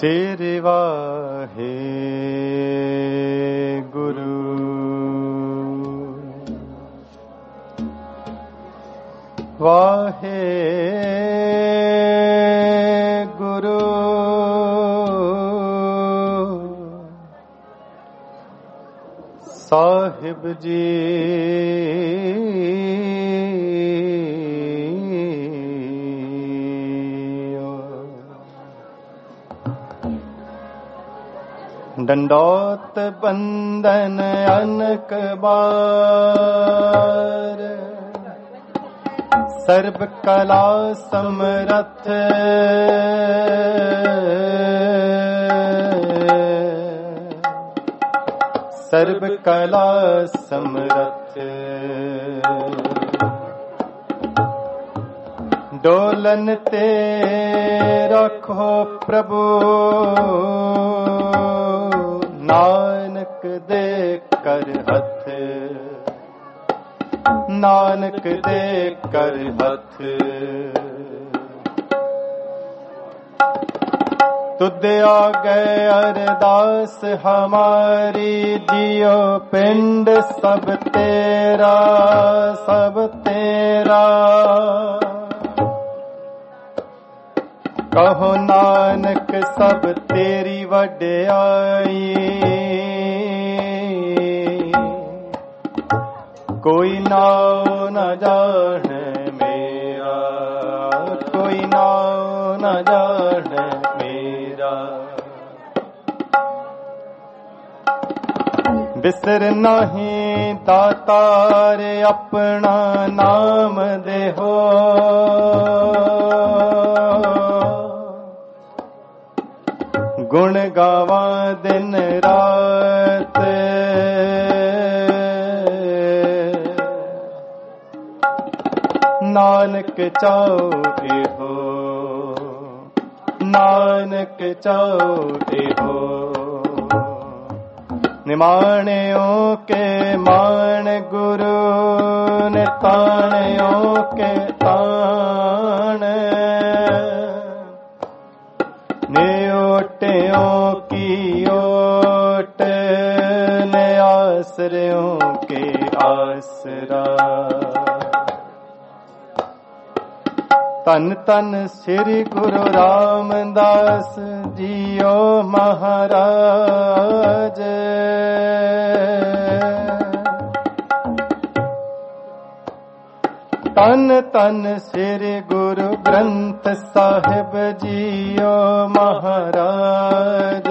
तेरे वाहे गुरु वाहे गुरु साहिब जी डंडौत बंदन अनक बार सर्व कला समरथ सर्व कला समरथ डोलन ते रखो प्रभु नानक दे कर हथ नानक दे कर हथ तुद आ गए अरदास हमारी जियो पिंड सब तेरा कहो नानक सब तेरी वड्याई कोई नाव न जाने मेरा कोई नाव न जाने मेरा बिसर नहीं दातार अपना नाम दे हो गुण गावा दिन रात नानक चाहे हो नानक चाहे हो निमाणियों के मान गुरु निताणियों के ताण नियोटियों की ओट ने आसरियों के आसरा तन तन श्री गुरु रामदास जियो महाराज तन तन श्री गुरु ग्रंथ साहिब जियो महाराज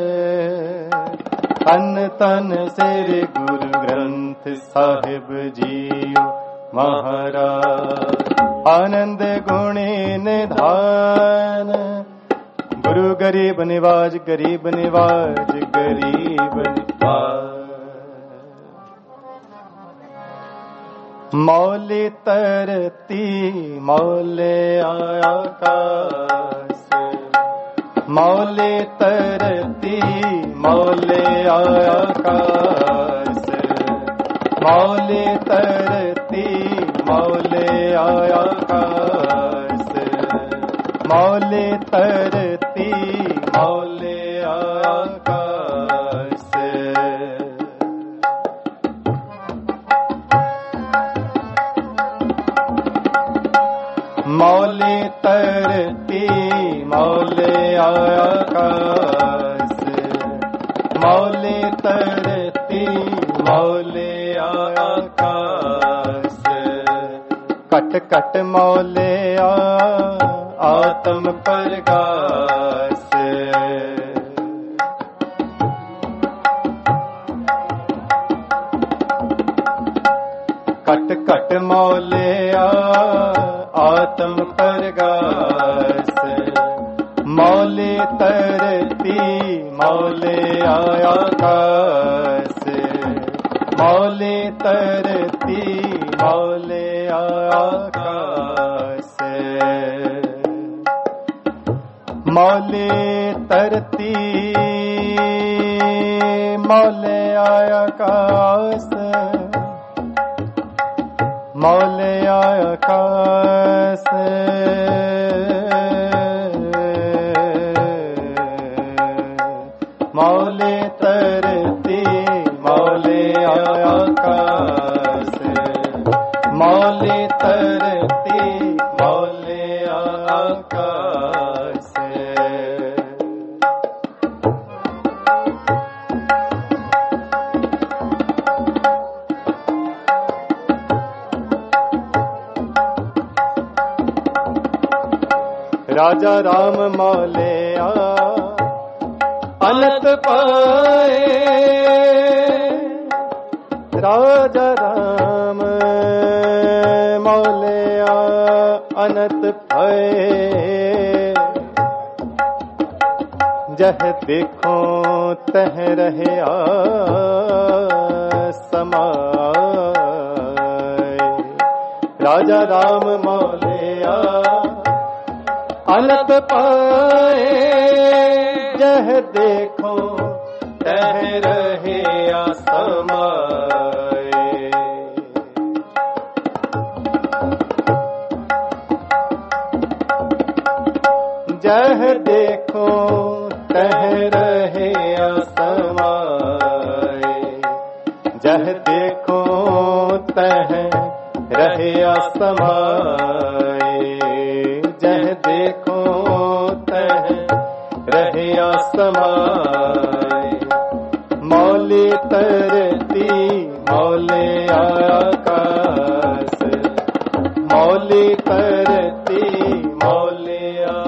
तन तन श्री गुरु ग्रंथ साहिब जियो महाराज आनंद गुणी निधान गुरु गरीब निवाज गरीब निवाज गरीब निवाज मौली तरती मौले आकाश मौली तरती मौले आकाश मौली तरती मौले आकाश मौले तरती मौले आकाश मौले तरती मौले आकाश मौले तरती मौले आकाश कट कट मौले आत्म प्रकाश कट कट मौले आत्म प्रकाश मौले तरती मौले आकाश मौले तरती मौले आकाश मौले तरती मौले आकाश मौले आकाश राजा राम मौलिया अनंत पाए, राजा राम मौलिया अनंत पाए। जह देखो तह रहे समाए, राजा राम मौलिया अनंत पाए। जह देखो तह रहे समाए, जह देखो तह रहे समाए, जह देखो तह रहे समाए, जह देखो तह रहे समाए। मौले तरती मौले आकाश, मौले तरती मौले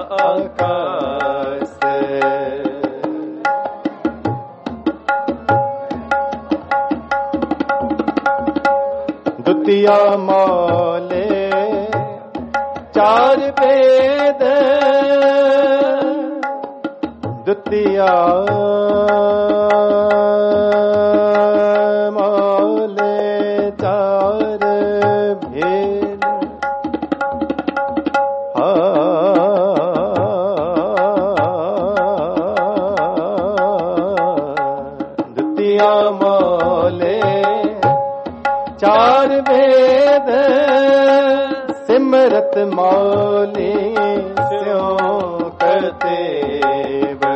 आकाश। द्वितीया मौले चार वेद, द्वितीया मौले चार भेद। द्वितीया मौले चार वेद, सिमरत मौली स्यों करतेव।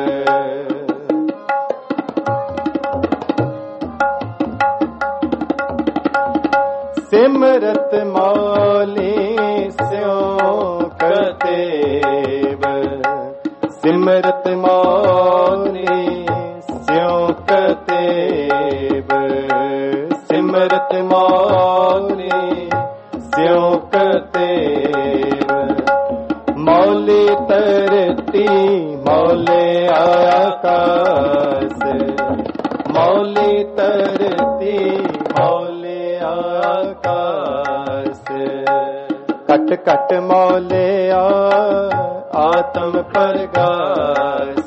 सिमरत मौली स्यों करतेव, सिमरत मौली स्यों करतेव, सिमरत मौली स्यों करतेव। मौले तरती मौले आकाश, मौले तरती मौले आकाश। कट कट मौले आत्म प्रगास,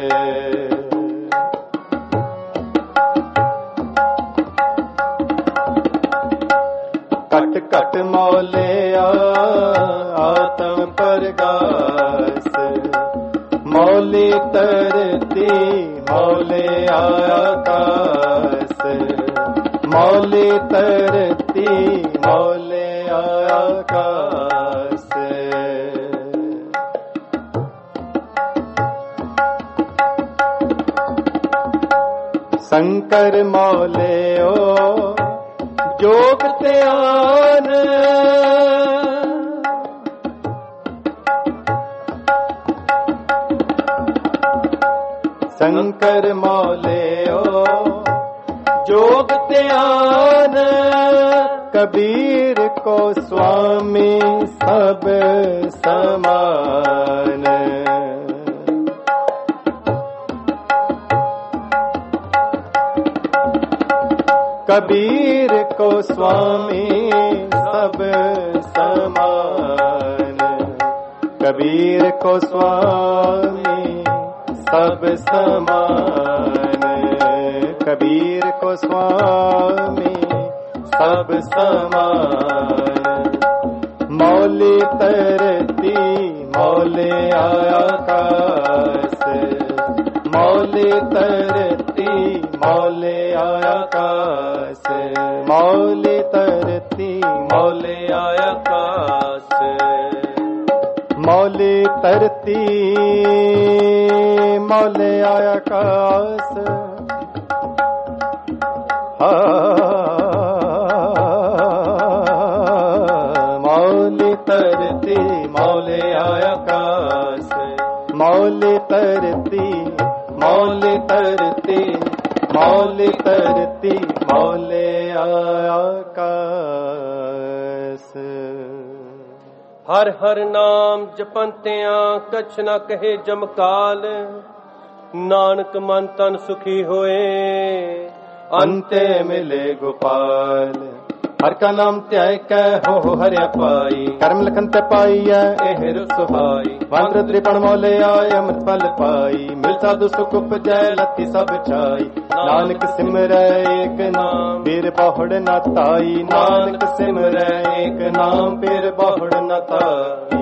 कट कट मौले आत्म प्रगास। मौले तरती मौले आकाश, मौले तरती मौले आकाश। शंकर मौले ओ जोग त्यान, शंकर मौले ओ जोग त्यान। कबीर को स्वामी सब समान, कबीर को स्वामी सब समान, कबीर को स्वामी सब समान, कबीर को स्वामी सब समान। मौले तरती मौले आकाश, मौले तरती मौले आकाश, मौले तरती मौले आकाश। मौले तरती मौले आकाश। मौले तरती मौले आकाश, मौले तरती मौले तरती मौले तरती मौले आकाश। ਹਰ ਹਰ ਨਾਮ ਜਪੰਤਿਆਂ ਕਛ ਨ ਕਹੇ ਜਮਕਾਲ। ਨਾਨਕ ਮਨ ਤਨ ਸੁਖੀ ਹੋਏ ਅੰਤੇ ਮਿਲੇ ਗੋਪਾਲ। ਹਰ ਕਾ ਨਾਮ ਧਿਆਇ ਕੈ ਹੋ ਹਰਿਆ ਪਾਈ। ਕਰਮ ਲਖਨ ਤੇ ਪਾਈਐ ਇਹ ਰਸੁਹਾਈ। ਵੰਦਰ ਤ੍ਰਿਪਣ ਮੋਲੇ ਆਏ ਅੰਮ੍ਰਿਤ ਫਲ ਪਾਈ। ਮਿਲ ਸਾਧੂ ਸੁਖ ਉਪਜੈ ਲੱਥੀ ਸਭ ਛਾਈ। ਨਾਨਕ ਸਿਮਰੈ ਏਕ ਨਾਮ ਫਿਰ ਬਹੁੜ ਨ ਤਾਈ। ਨਾਨਕ ਸਿਮਰੈ ਏਕ ਨਾਮ ਫਿਰ ਬਹੁੜ ਨ ਤਾਈ।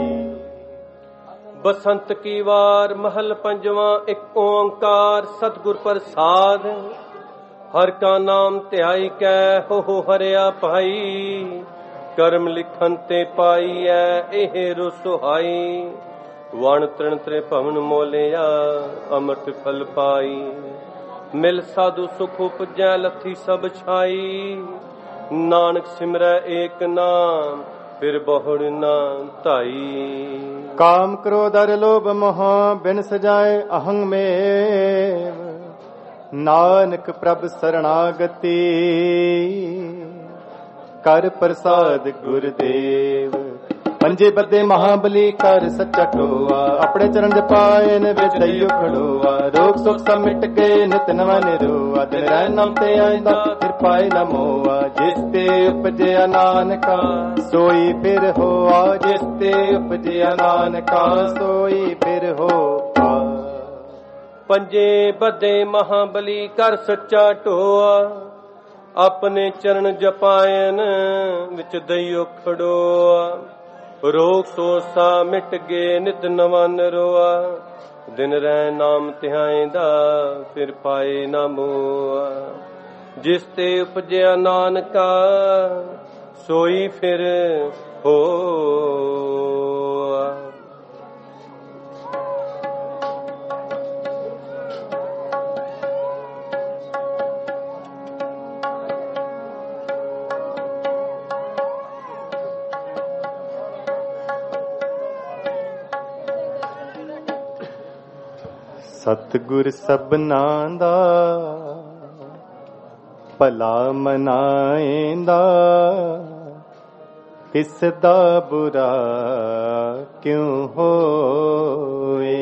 ਬਸੰਤ ਕੀ ਵਾਰ ਮਹਲ ਪੰਜਵਾਂ ਇੱਕ ਓੰਕਾਰ ਸਤਿਗੁਰ ਪ੍ਰਸਾਦ। ਹਰ ਕਾ ਨਾਮ ਧਿਆਈ ਕੈ ਹੋ ਹਰਿਆ ਭਾਈ। ਕਰਮ ਲਿਖਨ ਤੇ ਪਾਈਐ ਇਹ ਰਸੁਹਾਈ। ਵਣ ਤ੍ਰਿਣ ਤ੍ਰੇ ਭਵਨ ਮੋਲਿਆ ਅੰਮ੍ਰਿਤ ਫਲ ਪਾਈ। ਮਿਲ ਸਾਧੂ ਸੁਖ ਉਪਜੈ ਲੱਥੀ ਸਭ ਛਾਈ। ਨਾਨਕ ਸਿਮਰੈ ਏਕ ਨਾਮ ਫਿਰ ਬਹੁੜ ਨਾ ਧਾਈ। ਕਾਮ ਕ੍ਰੋਧ ਅਰ ਲੋਭ ਮੋਹ ਬਿਨ ਸਜਾਏ ਅਹੰਗ ਮੇਵ। ਨਾਨਕ ਪ੍ਰਭ ਸਰਣਾਗਤੀ ਕਰ ਪ੍ਰਸਾਦ ਗੁਰਦੇਵ। ਪੰਜੇ ਬੱਦੇ ਮਹਾਬਲੀ ਕਰ ਸੱਚਾ ਟੋਆ। ਆਪਣੇ ਚਰਨ ਜਪਾਏ ਨ ਵਿਦਿਓ ਖੜੋਆ। ਰੋਗ ਸੁਖ ਸਭ ਮਿਟ ਗਏ ਨਿਤ ਨਵਾਂ ਨਿਰੋਆ। ਦਿਨ ਰਹਿ ਨਾਮ ਤੇ ਆਇਂਦਾ ਫਿਰ ਪਾਏ ਨਾ ਮੋਆ। ਜਿਸ ਤੇ ਉਪਜਿਆ ਨਾਨਕਾ ਸੋਈ ਫਿਰ ਹੋਆ। ਜਿਸ ਤੇ ਉਪਜਿਆ ਨਾਨਕਾ ਸੋਈ ਫਿਰ ਹੋਆ। ਪੰਜੇ ਬੱਦੇ ਮਹਾਬਲੀ ਕਰ ਸੱਚਾ ਢੋਆ। ਆਪਣੇ ਚਰਨ ਜਪਾਇਨ ਵਿੱਚ ਦਈਓ ਖੜੋਆ। ਰੋਗ ਸੋਸਾ ਮਿਟ ਗਏ ਨਿਤ ਨਵਾਂ ਨਿਰੋਆ। ਦਿਨ ਰਹਿ ਨਾਮ ਧਿਆਇਂਦਾ ਫਿਰ ਪਾਏ ਨਾ ਮੋਆ। ਜਿਸ ਤੇ ਉਪਜਿਆ ਨਾਨਕਾ ਸੋਈ ਫਿਰ ਹੋਆ। ਸਤਿਗੁਰ ਸਭਨਾਂ ਦਾ ਭਲਾ ਮਨਾਏਂਦਾ। ਤਿਸ ਦਾ ਬੁਰਾ ਕਿਉਂ ਹੋਏ।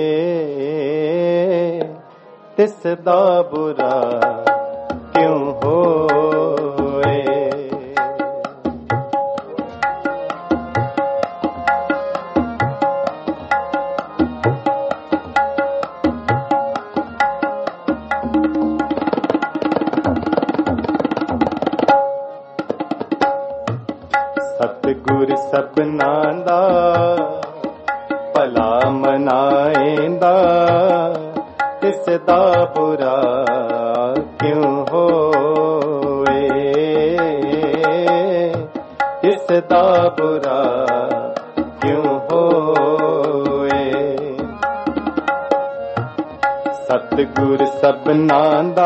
ਤਿਸ ਦਾ ਬੁਰਾ ਕਿਉਂ ਹੋਏ। ਸਤਿਗੁਰ ਸਭਨਾਂ ਦਾ ਭਲਾ ਮਨਾਏਂਦਾ। ਤਿਸ ਦਾ ਬੁਰਾ ਕਿਉਂ ਹੋਏ। ਤਿਸ ਦਾ ਬੁਰਾ ਕਿਉਂ ਹੋਏ। ਸਤਿਗੁਰ ਸਭਨਾਂ ਦਾ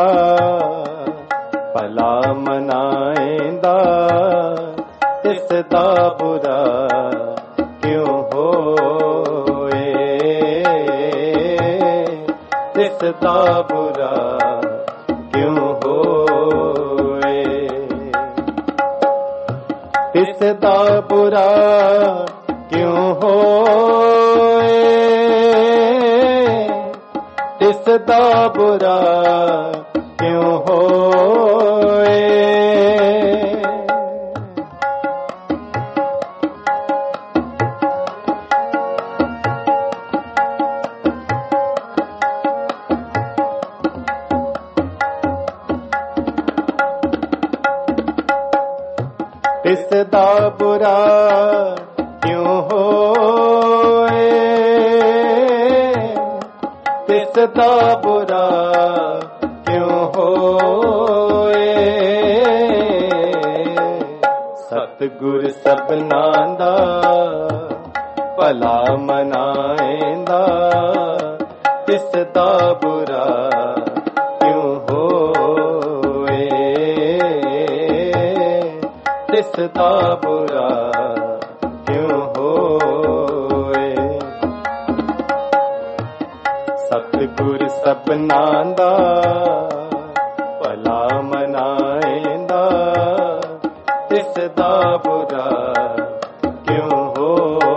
ਭਲਾ ਮਨਾਏਂਦਾ। ਤਿਸ ਦਾ ਬੁਰਾ ਕਿਉਂ ਹੋਏ। ਤਿਸ ਦਾ ਬੁਰਾ ਕਿਉਂ ਹੋਏ। ਤਿਸ ਦਾ ਬੁਰਾ ਕਿਉਂ ਹੋਏ। ਤਿਸ ਦਾ ਬੁਰਾ ਕਿਉਂ ਹੋਏ। ਤਿਸ ਦਾ ਬੁਰਾ ਕਿਉਂ ਹੋਏ। ਤਿਸ ਦਾ ਬੁਰਾ ਕਿਉਂ ਹੋਏ। ਸਤਿਗੁਰ ਸਭਨਾਂ ਦਾ ਭਲਾ ਮਨਾਏਂਦਾ। ਤਿਸ ਦਾ ਬੁਰਾ ਕਿਉਂ ਹੋਏ। ਤਿਸ ਦਾ ਬੁਰਾ ਕਿਉਂ ਹੋਏ। ਸਤਿਗੁਰ ਸਭਨਾਂ ਦਾ ਭਲਾ ਮਨਾਏਂਦਾ। ਤਿਸ ਦਾ ਬੁਰਾ ਕਿਉਂ ਹੋਏ।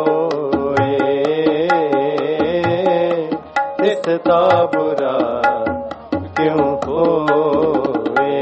ਤਿਸ ਦਾ ਬੁਰਾ ਕਿਉਂ ਹੋਏ।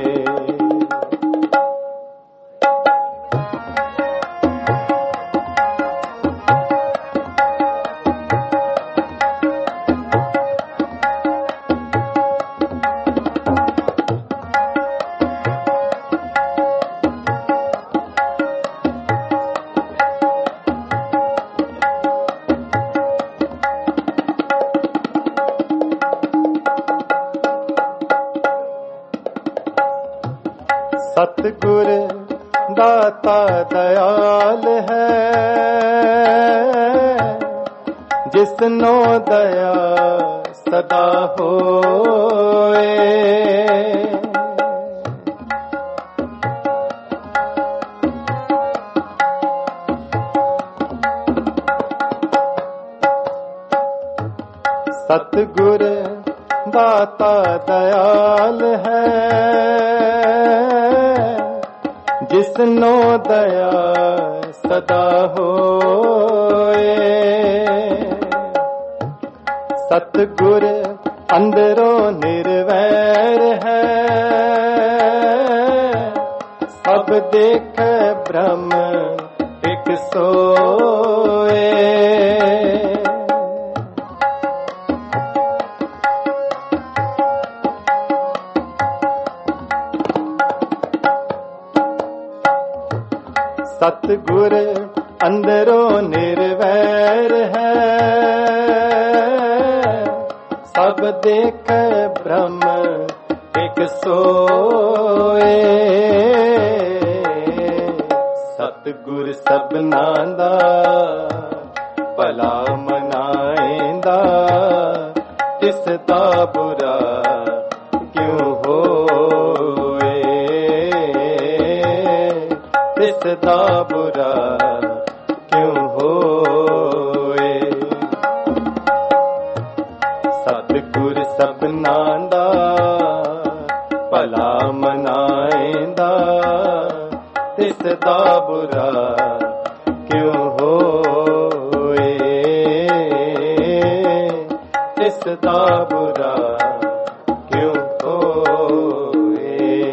ਸਤਿਗੁਰ ਦਾਤਾ ਦਇਆਲ ਹੈ, ਜਿਸਨੋ ਦਇਆ ਸਦਾ ਹੋਏ। ਸਤਿਗੁਰ ਦਾਤਾ ਦਇਆਲ ਹੈ, ਜਿਸਨੋ ਦਇਆ ਸਦਾ ਹੋਏ। ਸਤਿਗੁਰ ਅੰਦਰੋਂ ਨਿਰਵੈਰ ਹੈ, ਸਭ ਦੇਖੈ ਬ੍ਰਹਮ ਇਕ ਸੋਏ। ਸਤਿਗੁਰ ਅੰਦਰੋਂ ਨਿਰਵੈਰ ਹੈ, ਸਭ ਦੇਖੈ ਬ੍ਰਹਮ ਇਕ ਸੋਏ। ਸਤਿਗੁਰ ਸਭਨਾਂ ਦਾ ਭਲਾ ਮਨਾਏਂਦਾ, ਤਿਸ ਦਾ ਬੁਰਾ ਕਿਉਂ ਹੋਏ। ਤਿਸ ਦਾ ਬੁਰਾ ਕਿਉਂ ਹੋਏ। ਸਤਿਗੁਰ ਸਭਨਾਂ ਦਾ ਭਲਾ ਮਨਾਏਂਦਾ, ਤਿਸ ਦਾ ਬੁਰਾ ਕਿਉਂ ਹੋਏ। ਤਿਸ ਦਾ ਬੁਰਾ ਕਿਉਂ ਹੋਏ।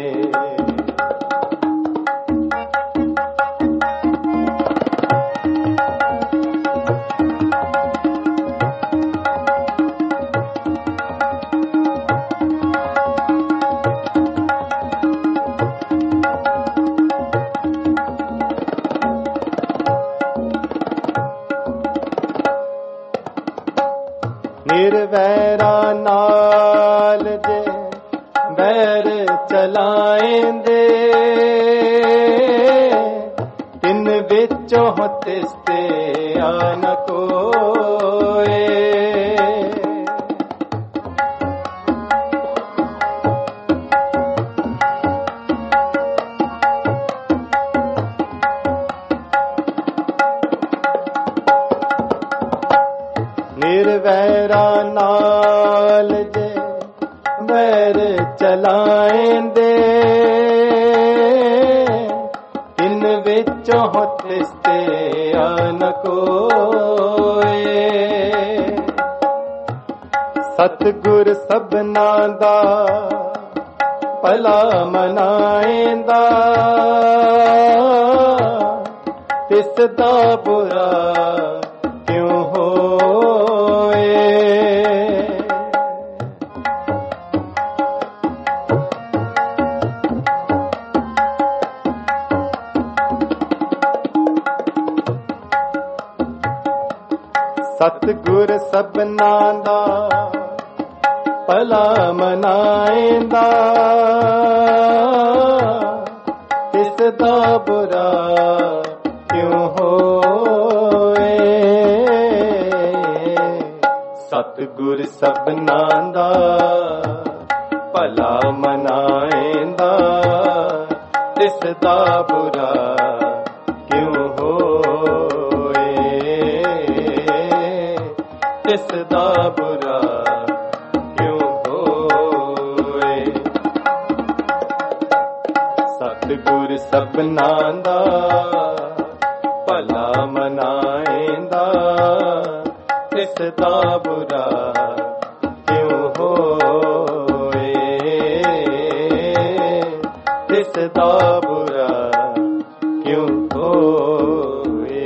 ਨਿਰਵੈਰਾਂ ਨਾਲ ਜੇ ਵੈਰ ਚਲਾਏਂਦੇ, ਤਿੰਨ ਵਿੱਚੋਂ ਤਿਸ ਤੇ ਆ ਨ ਕੋਏ। ਨਿਰਵੈਰਾਂ ਨਾਲ ਜੇ ਵੈਰ ਚਲਾਏਂਦੇ, ਤਿੰਨ ਵਿੱਚੋਂ ਤਿਸ ਤੇ ਆ ਨ ਕੋਏ। ਸਤਿਗੁਰ ਸਭਨਾਂ ਦਾ ਭਲਾ ਮਨਾਏਂਦਾ, ਤਿਸ ਦਾ ਬੁਰਾ ਕਿਉਂ ਹੋਏ। ਸਤਿਗੁਰ ਸਭਨਾਂ ਦਾ ਭਲਾ ਮਨਾਏਂਦਾ, ਤਿਸ ਦਾ ਬੁਰਾ ਕਿਉਂ ਹੋਏ। ਸਤਿਗੁਰ ਸਭਨਾਂ ਦਾ ਭਲਾ ਮਨਾਏਂਦਾ, ਤਿਸ ਦਾ ਬੁਰਾ ਕਿਉਂ ਹੋਏ। ਤਿਸ ਦਾ ਬੁਰਾ ਕਿਉਂ ਹੋਏ। ਸਤਿਗੁਰ ਸਭਨਾਂ ਦਾ ਭਲਾ ਮਨਾਏਂਦਾ, ਤਿਸ ਦਾ ਬੁਰਾ इसदा बुरा क्यों होए।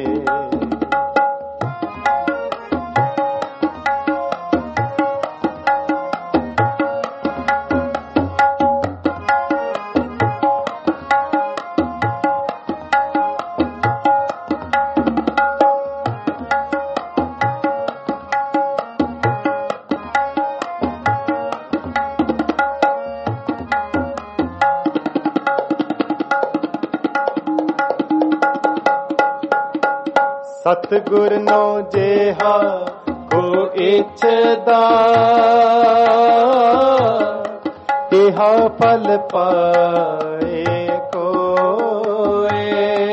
सतगुर नो जेहा को इच्छदा तिहा फल पाए कोए।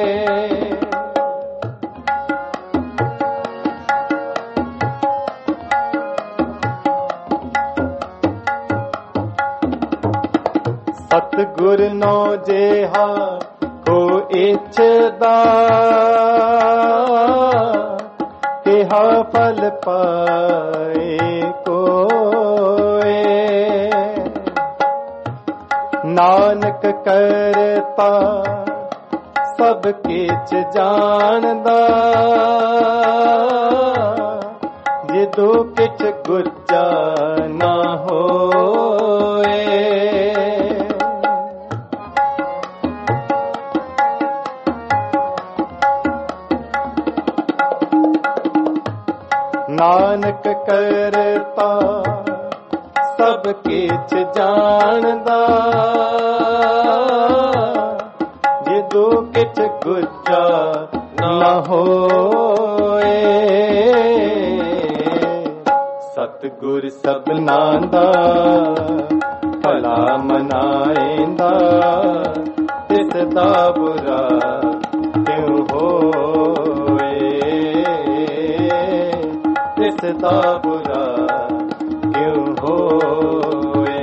सतगुर नो जेहा को इच्छदा तिहा फल पाए कोए। नानक करता सब किछ जानदा जिदो किछ गुज्जा ना होए। नानक करता सब किछ जानदा जिदो किछ गुज्जा ना होए। सतगुर सबना दा भला मनाएंदा इसदा बुरा क्यों होए। इसदा बुरा क्यों होए।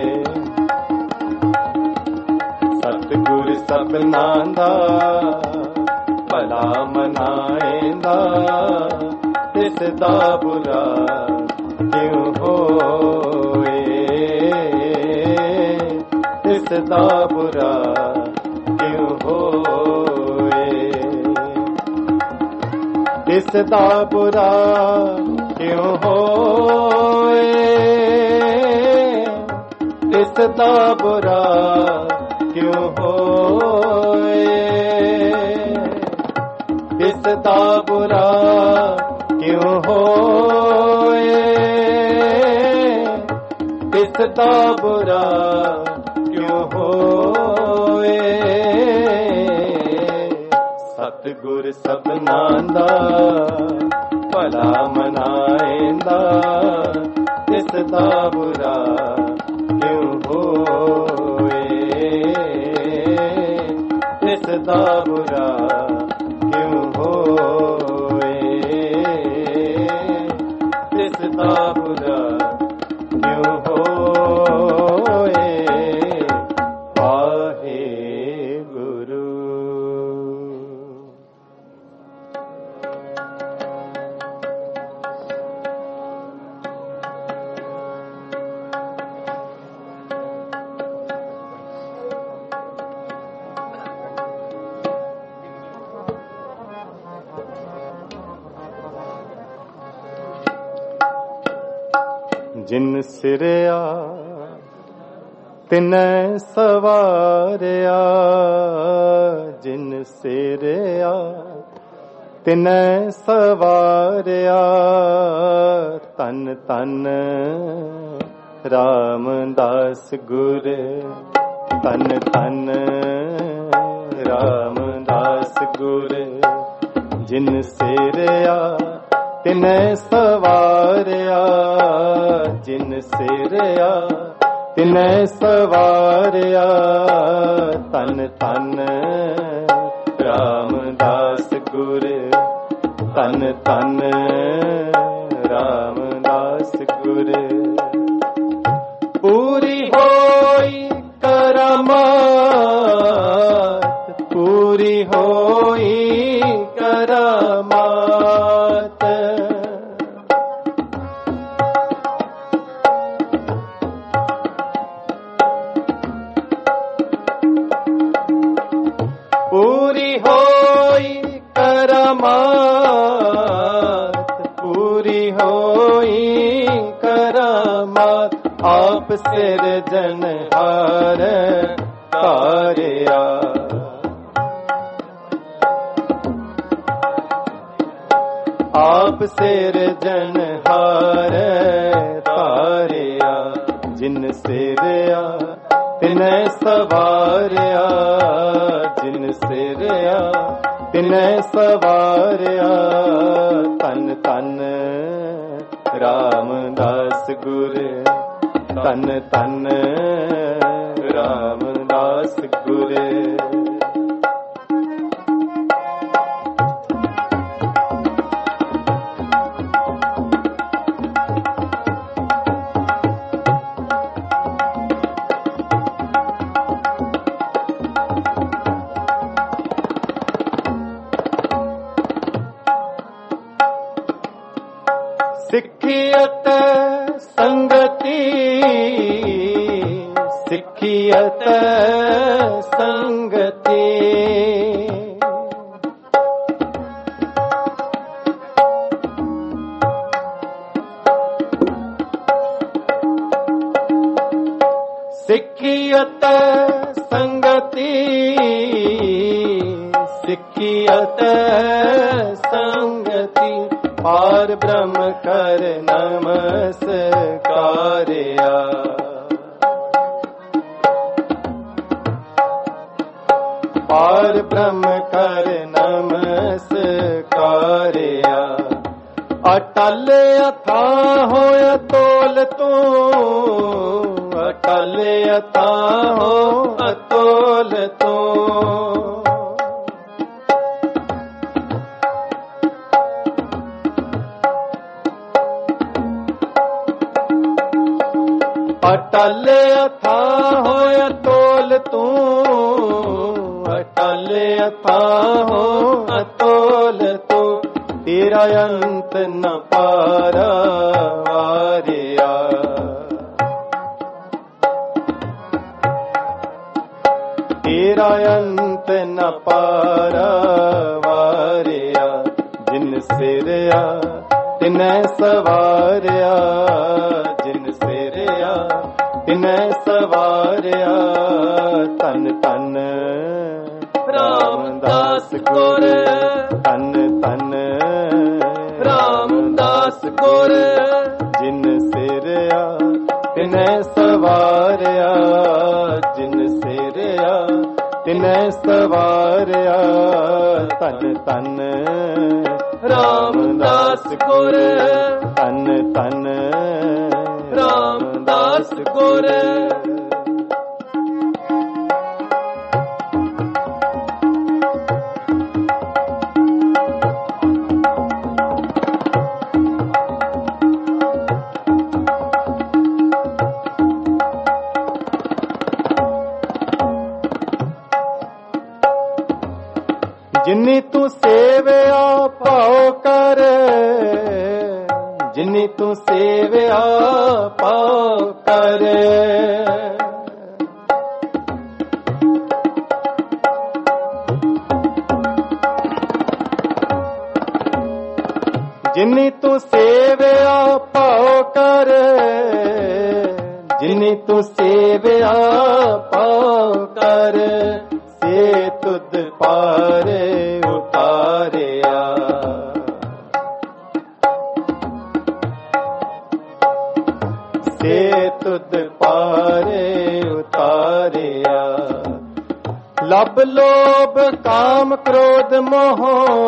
सतगुर सबना दा भला मनाएंदा इसदा बुरा क्यों होए। इसदा बुरा क्यों होए। इसदा बुरा क्यों होए। इसदा बुरा क्यों होए। इसदा बुरा क्यों होए। इसदा बुरा क्यों होए। सतगुर सबना दा भला मनाएंदा इसदा बुरा क्यों होए। इसदा बुरा क्यों होए। इसदा बुरा क्यों होए। वाहेगुरु। जिन सिरया तिनै सवारिया। जिन सिरया तिनै सवारिया। तन तन रामदास गुर। तन तन रामदास गुर। जिन सिरया तिनै सवारिया। जिन सिरया तिनै सवारिया। तन तन रामदास गुर। तन तन रामदास गुर। पूरी होई करामात। पूरी होई करामात। ਆਪ ਸਿਰਜਨਹਾਰ ਤਾਰਿਆ। ਆਪ ਸਿਰਜਨਹਾਰ ਤਾਰਿਆ। ਜਿਨ ਸਿਰਿਆ ਤਿਨੈ ਸਵਾਰਿਆ। ਜਿਨ ਸਿਰਿਆ ਤਿਨੈ ਸਵਾਰਿਆ। ਧੰਨ ਧੰਨ ਰਾਮਦਾਸ ਗੁਰ। ਧੰਨ ਧੰਨ ਰਾਮਦਾਸ ਗੁਰ। ਸਿੱਖਿਅਤ ਸੰਗਤੀ। ਸਿੱਖਿਅਤ ਸੰਗਤੀ। ਸਿੱਖਿਅਤ ਸੰਗਤੀ। ਸਿੱਖਿਅਤ ਸੰਗਤੀ। ਪਾਰ ਬ੍ਰਹਮ ਕਰ ਨਮਸਕਾਰਿਆ। ਪਾਰ ਬ੍ਰਹਮ ਕਰ ਨਮਸਕਾਰਿਆ। ਅਟਲ ਅਥਾਹ ਅਤੋਲ ਤੂੰ। ਅਟਲ ਅਥਾਹ ਅਤੋਲ ਤੂੰ। ਅਟਲ ਅਥਾਹ ਅਤੋਲ ਤੂੰ। ਅਟਲ ਅਥਾਹ ਅਤੋਲ ਤੂੰ। ਤੇਰਾ ਅੰਤ ਨ ਪਾਰਾਵਾਰਿਆ। ਤੇਰਾ ਅੰਤ ਨ ਪਾਰਾਵਾਰਿਆ। ਜਿਨ ਸਿਰਿਆ ਤਿਨੈ ਸਵਾਰਿਆ। ਜਿਨ ਸਿਰਿਆ ਤਿਨੈ ਸਵਾਰਿਆ। ਧੰਨ ਧੰਨ ਰਾਮਦਾਸ ਗੁਰ। ਧੰਨ ਧੰਨ ਰਾਮਦਾਸ ਗੁਰ। ਜਿਨ ਸਿਰਿਆ ਤਿਨੈ ਸਵਾਰਿਆ। ਜਿਨ ਸਿਰਿਆ ਤਿਨੈ ਸਵਾਰਿਆ। ਧੰਨ ਧੰਨ ਰਾਮਦਾਸ ਗੁਰ। ਧੰਨ ਧੰਨ ਰਾਮਦਾਸ ਗੁਰ। ਜਿਨੀ ਤੂੰ ਸੇਵਿਆ ਭਾਉ ਕਰ। ਜਿਨੀ ਤੂੰ ਸੇਵਿਆ ਭਾਉ ਕਰ। ਜਿਨੀ ਤੂੰ ਸੇਵਿਆ ਭਾਉ ਕਰ। ਜਿਨੀ ਤੂੰ ਸੇਵਿਆ ਭਾਉ ਕਰ। ਸੇ ਤੁਧ ਪਾਰੇ ਉਤਾਰਿਆ। ਸੇ ਤੁਧ ਪਾਰੇ ਉਤਾਰਿਆ। ਲਬ ਲੋਭ ਕਾਮ ਕ੍ਰੋਧ ਮੋਹ।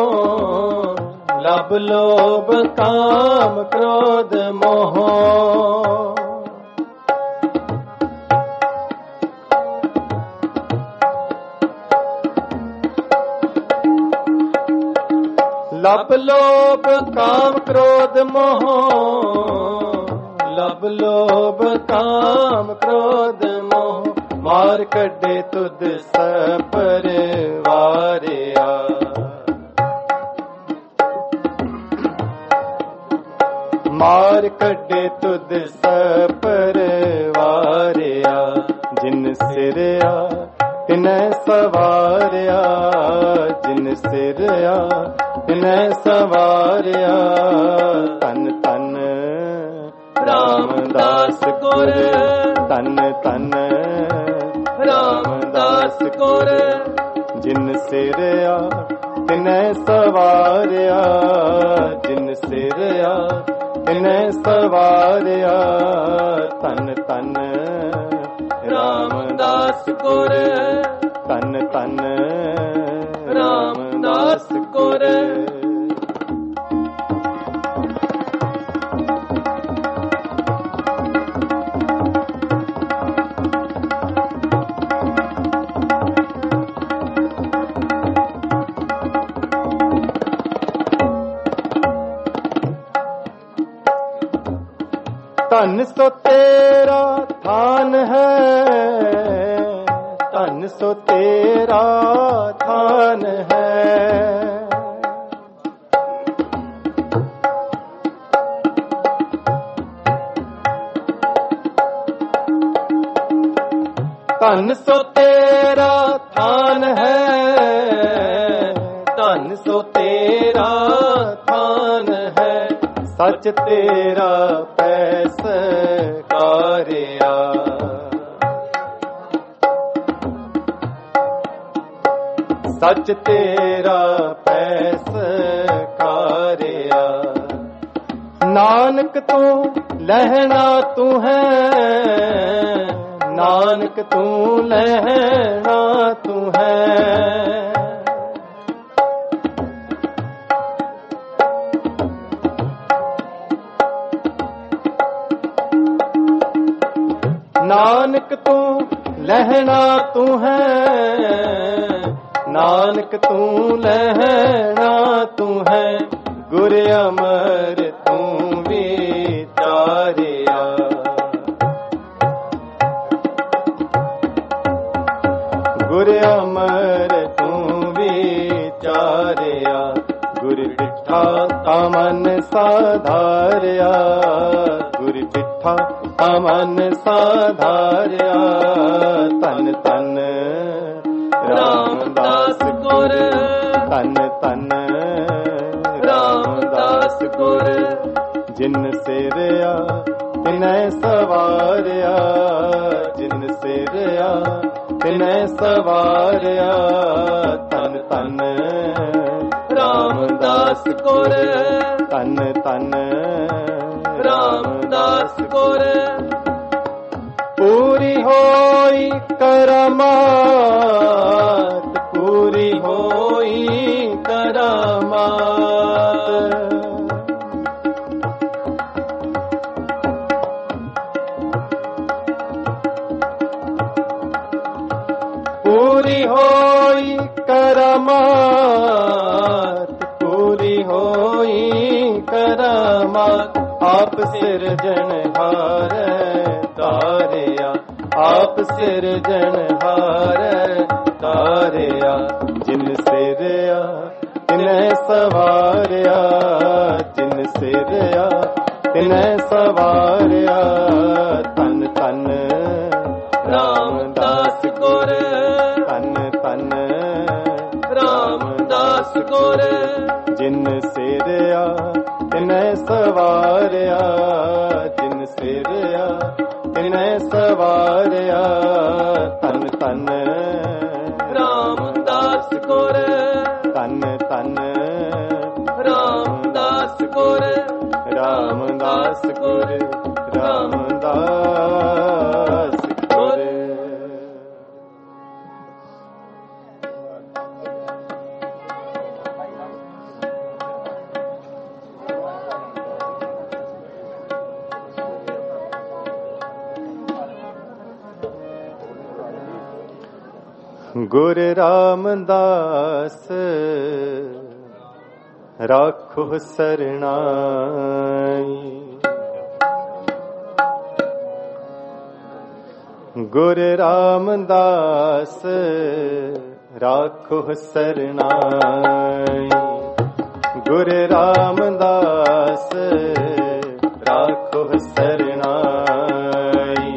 ਲਬ ਲੋਭ ਕਾਮ ਕ੍ਰੋਧ ਮੋਹ। ਲਬ ਲੋਭ ਕਾਮ ਕ੍ਰੋਧ ਮੋਹ। ਲਬ ਲੋਭ ਕਾਮ ਕ੍ਰੋਧ ਮੋਹ। ਮਾਰ ਕੱਢੇ ਤੁਧ ਸਪਰਵਾਰਿਆ। ਮਾਰ ਕੱਢੇ ਤੁਧ ਸਪਰਵਾਰਿਆ। ਜਿਨ ਸਿਰਿਆ ਤਿਨੈ ਸਵਾਰਿਆ। ਜਿਨ ਸਿਰਿਆ ਤਿਨੈ ਸਵਾਰਿਆ। ਧੰਨ ਧੰਨ ਰਾਮਦਾਸ ਗੁਰ। तन तन रामदास गुर जिन सिरया तिनै सवारिया जिन सिरया तिनै सवारिया तन तन रामदास गुर तन तन रामदास गुर धन सो तेरा थान है धन सो तेरा थान है धन सो तेरा थान है धन सो तेरा थान है सच तेरा पैस कारिया सच तेरा पैस कारिया नानक तू लहना तू है नानक तू लहना तू है नानक तू लहना तू है नानक तू लहना तू है गुर अमर तू विचारिया गुर अमर तू विचारिया गुर डिठा तामन साधारिया गुर डिठा तामन साधारिया तन तन रामदास गुर तन तन रामदास गुर जिन सिरया तिनै सवारिया जिन सिरया तिनै सवारिया तन तन रामदास गुर तन तन रामदास गुर पूरी होई करामात पूरी होई करामात पूरी होई करामात पूरी होई करामात आप सिरजनहार तारिया आप सिरजनहार तारिया जिन सिरया तिनै सवारिया जिन सिरया तिनै सवारिया तन तन रामदास गुर तन तन रामदास गुर जिन सिरया तिनै सवारिया जिन सिरया तिनै सवारिया तन तन रामदास गुर तन तन रामदास गुर रामदास गुर रामदास गुर गुर रामदास राखो सरनाई गुर रामदास राखो सरनाई गुर रामदास राखो सरनाई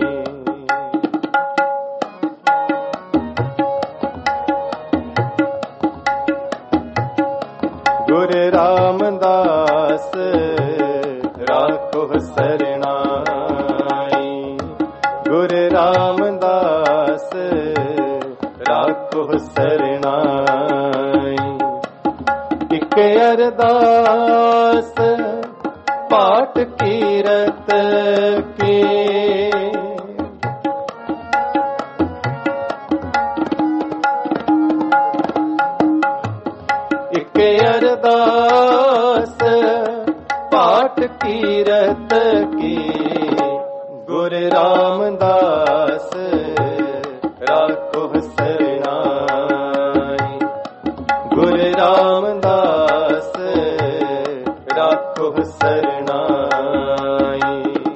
गुर रामदास राखो सरनाई गुर रामदास राखो सरनाई। इक अरदास पाठ कीरत के, इक अरदास पाठ कीरत की, गुर रामदास राखो सरनाई। गुर रामदास राखो सरनाई।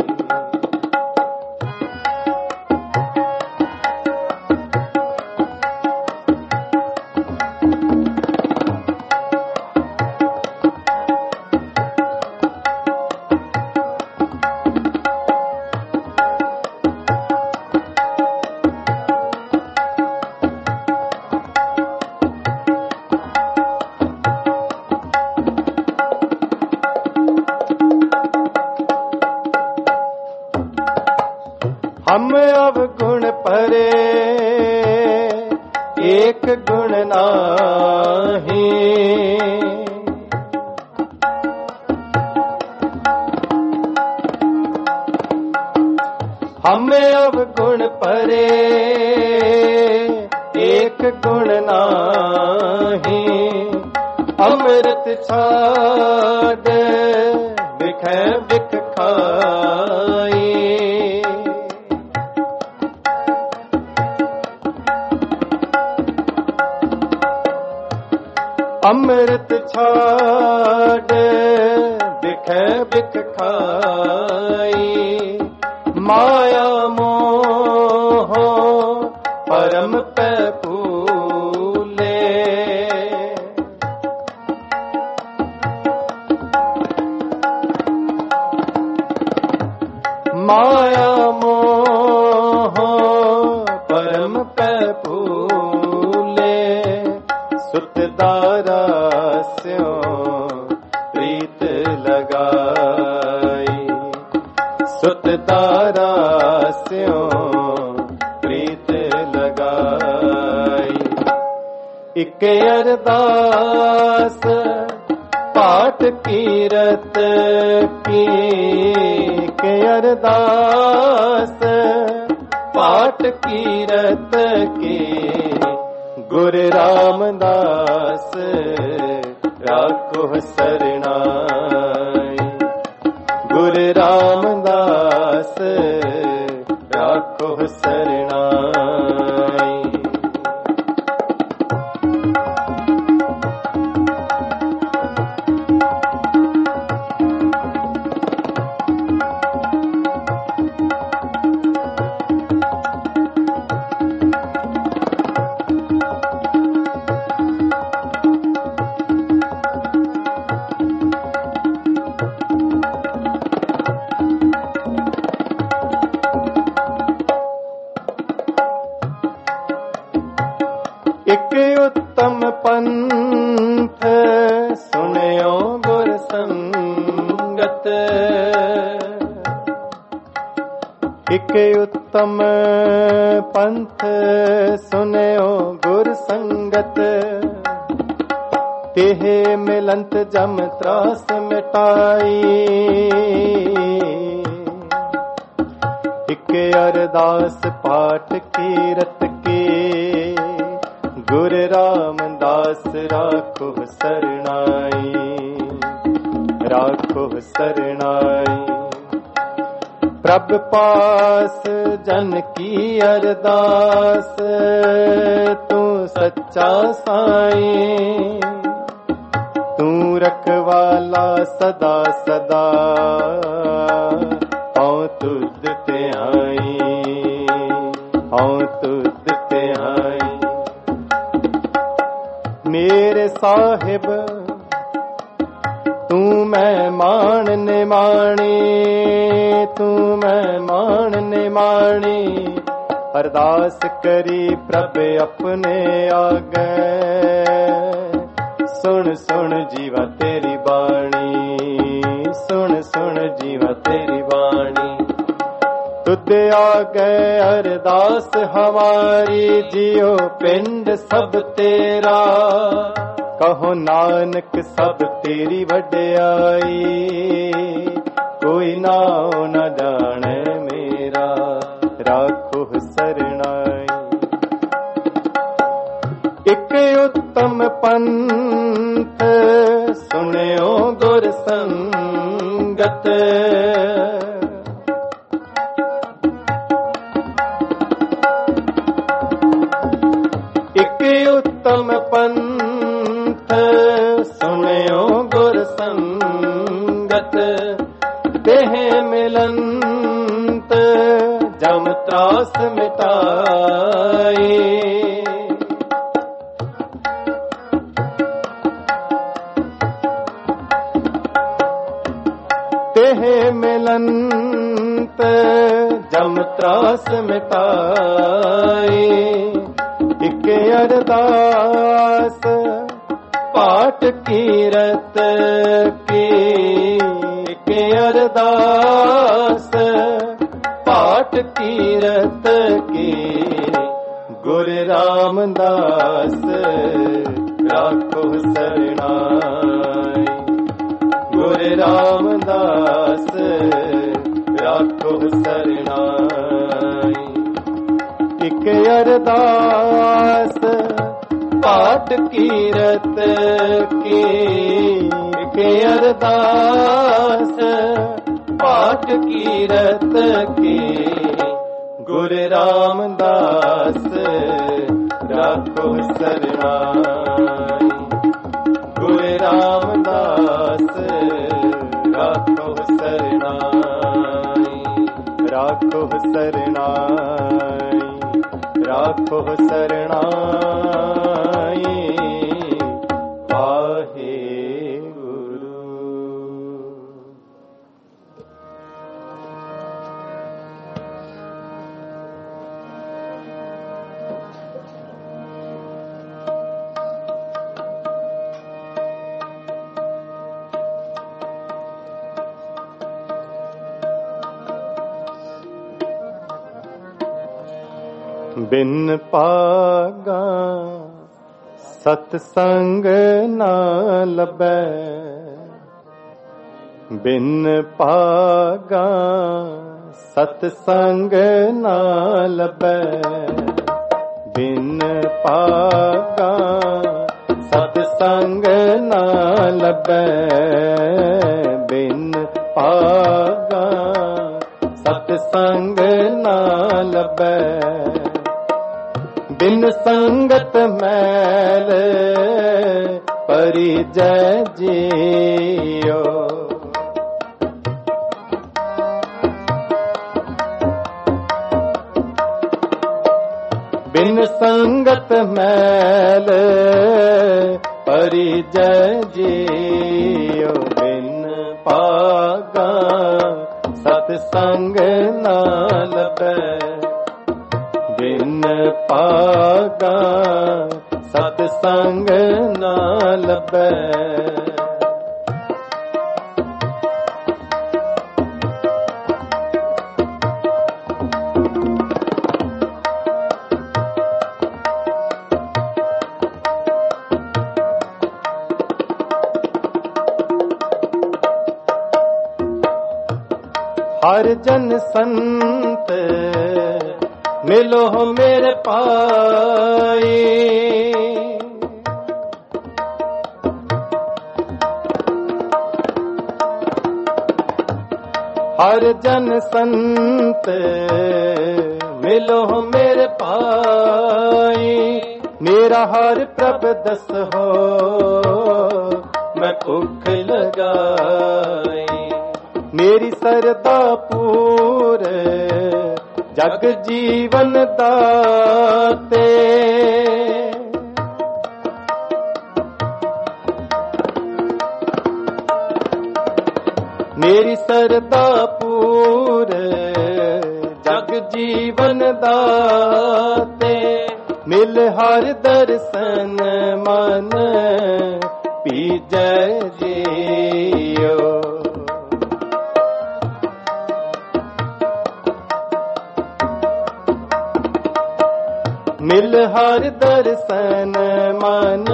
हम अवगुण परे एक गुण नाही, हम अवगुण परे एक गुण नाही। अमृत छाड़ बिखै बिख खाई, अमृत छाड़ बिखै बिख खाई। माया मोह परम पे फूले, माया मोह परम पे फूले। सुत दारास्यों प्रीत लगाई, सुत दारास्यों प्रीत लगाई। इक अरदास पाठ कीरत की, इक अरदास पाठ कीरत की, गुर रामदास राखो सरनाई। गुर रामदास राखो सरनाई। एक उत्तम पंथ सुनियो गुर संगत, एक उत्तम पंथ सुनियो गुर संगत। तेह मिलंत जम त्रास मिटाई, एक अरदास पाठ कीरत के, गुर रामदास राखो सरनाई। राखो सरनाई। प्रभ पास जन की अरदास, तू सच्चा साईं, तू रखवाला सदा सदा। औ तुद ते आई, औ तुद ते आई। मेरे साहिब तू मैं मान निमाणी, तू मैं मान निमाणी। अरदास करी प्रभ अपने आगे, सुन सुन जीवा तेरी बाणी, सुन सुन जीवा तेरी बाणी। तुझे आ गए अरदास हमारी, जियो पिंड सब तेरा। कहो नानक सब तेरी वड्याई, कोई नाम न जाने मेरा, राखो सरनाई। एक उत्तम पंथ सुनियो गुर संगत, एक उत्तम पंथ सुनियो गुर संगत। देह मिलंत जम त्रास मिटाई, देह मिलंत जम त्रास मिटाई। एक अरदास पाठ कीरत की, एक अरदास पाठ कीरत की। गुरु रामदास राखो सरनाई, गुरु रामदास राखो सरनाई। एक अरदास पाठ कीरत की, एक अरदास पाठ कीरत की। गुरु रामदास राखो सरनाई, गुरु रामदास राखो सरनाई, राखो सरनाई, राखो सरनाई। वाहे गुरु। बिन पागा सतसंग ना लबै, बिन पागा सतसंग ना लबै, बिन पागा सतसंग ना लबै, बिन पागा सतसंग ना लबै। बिन संगत मैल परिजय जियो, बिन संगत मैल परिजय जियो। बिन पागा सतसंग ना लबै, बिन पागा सतसंग ना लबै। हर जन संत मिलो मेरे पाई, हर जन संत मिलो मेरे पाई। मेरा हर प्रभ दस हो मैं भुख लगाई, मेरी सरदा पूरे जग जीवन दाते। मेरी सरदा पूरे जग जीवन दाते। मिल हर दर्शन मन पीजै जियो, मिल हर दर्शन मन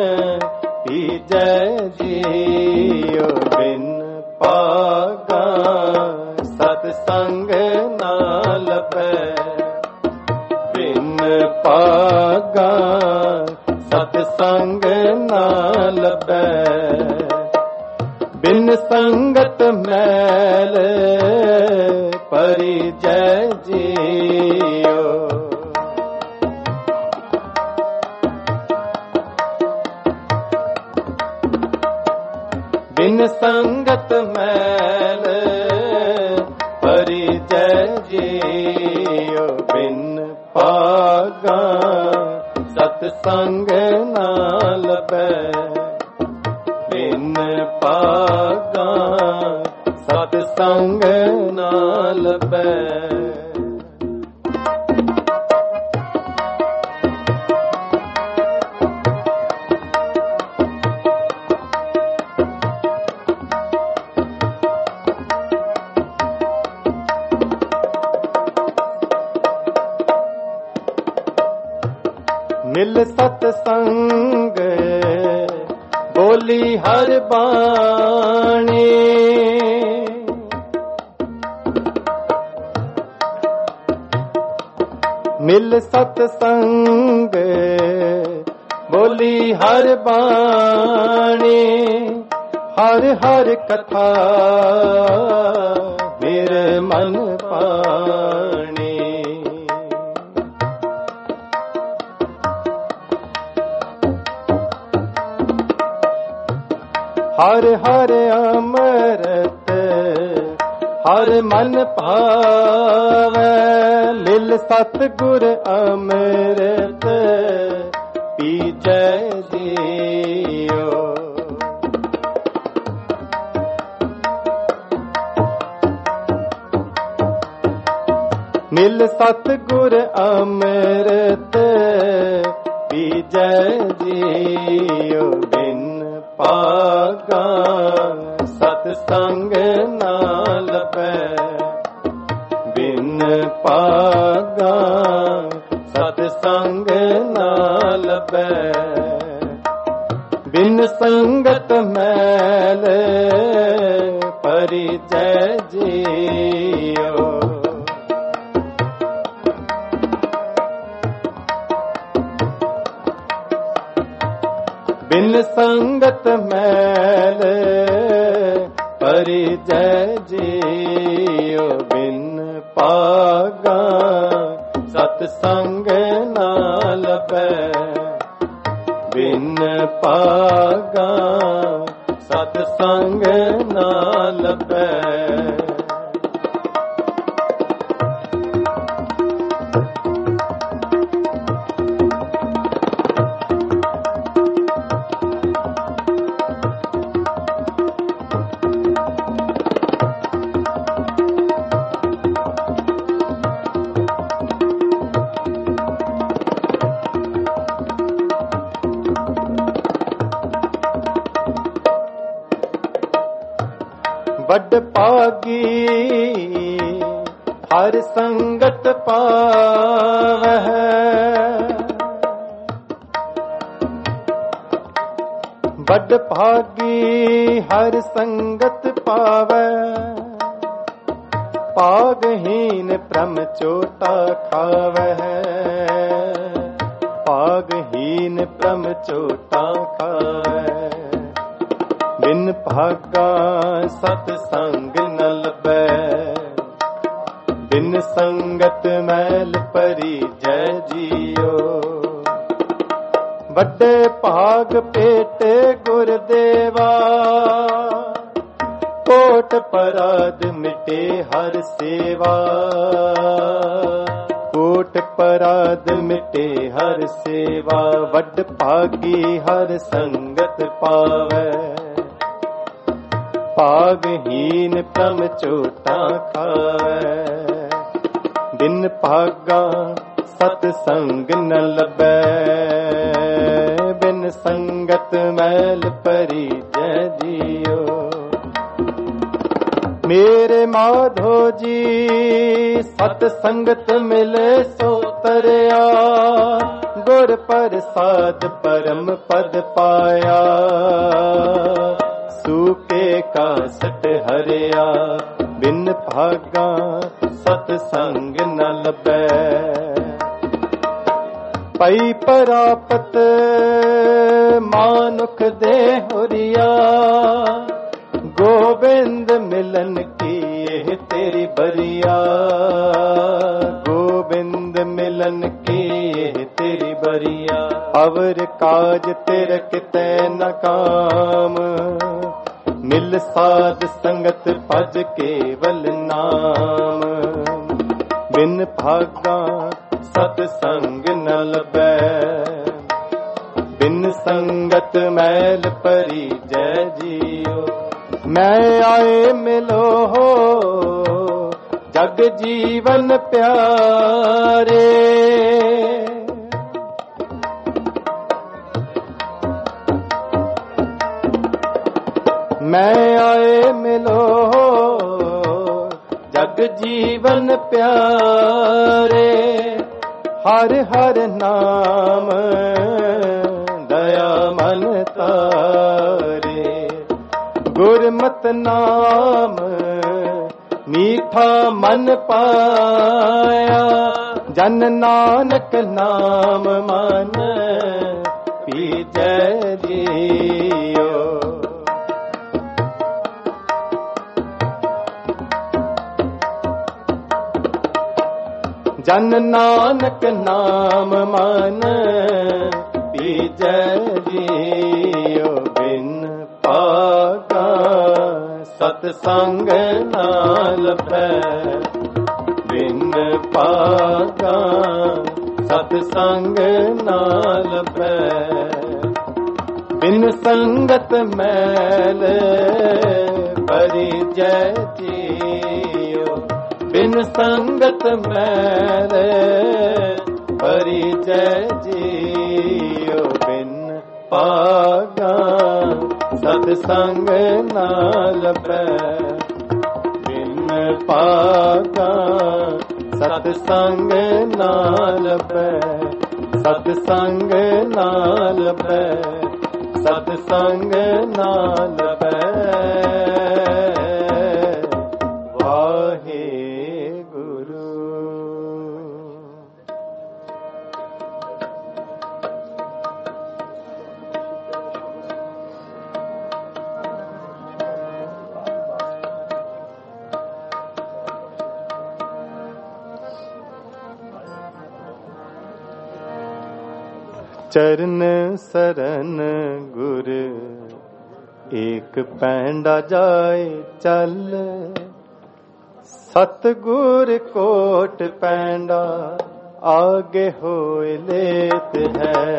जय जियो बिन पागा सतसंग ना लभै बिन पागा सतसंग ना लभै बिन संगत मैल परिजय जियो बिन संगत मैल परिजय जियो बिन पागा सतसंग ना लभै बिन पागा सतसंग ना लभै मिल सतसंग बोली हर बाणी मिल सतसंग बोली हर बाणी हर हर कथा मेरे मन पाणी हर हर अमृत हर मन भावै मिल सतगुर अमृत पीजै जियो मिल सतगुर अमृत पीजै जियो बिन पागा सतसंग ना लभै बिन पागा सतसंग ना लभै बिन संगत मैल परिजय जियो बिन संगत मैल परिजय जियो बिन पागा सतसंग ना लभै बिन पागा सतसंग ना लभै बड़ पागी हर संगत पावै बड़ भागी हर संगत पावै पागहीन प्रम चोटा खावै पागहीन प्रम चोटा खावै बिन भागा सतसंग न लभै बिन संगत मैल परिजय जियो वड्डे भाग पेटे गुरदेवा कोट पराध मिटे हर सेवा कोट पराध मिटे हर सेवा वड भागी हर संगत पावै पागहीन प्रम चोटा खावै बिन भागा सतसंग न लभै बिन संगत मैल परिजय जियो मेरे माधो जी सत संगत मिले सो तरया, गुर प्रसाद परम पद पाया। सूके कासट हरिया बिन भागा, सत संग न लभै। पई परापत मानुख दे होरिया, गोबिंद मिलन की ये तेरी बरिया। गोबिंद मिलन की ये तेरी बरिया। अवर काज तेरे किते न काम, मिल साध संगत भज केवल नाम। बिन भागा सत संग न लभै, बिन संगत मैल परी जय जियो। मैं आए मिलो हो जग जीवन प्यारे, मैं आए मिलो हो जग जीवन प्यारे। हर हर नाम दया मन तारे, गुरमत नाम मीठा मन पाया। जन नानक नाम मन पीजै जियो। जन नानक नाम मन पीजै जियो। बिन पागा सत संग न लभै, बिन पागा सत संग न लभै। बिन संगत मैल परी जय जियो। बिन संगत मैल परी जय जियो। बिन पागा सत संग न लभै, बिन पागा सत संग न लभै। सत संग न लभै, सत संग न लभै। वाहे गुरु। चरण सरन गुर एक पैंडा जाए चल। सतगुर कोट पैंडा आगे होए लेत है।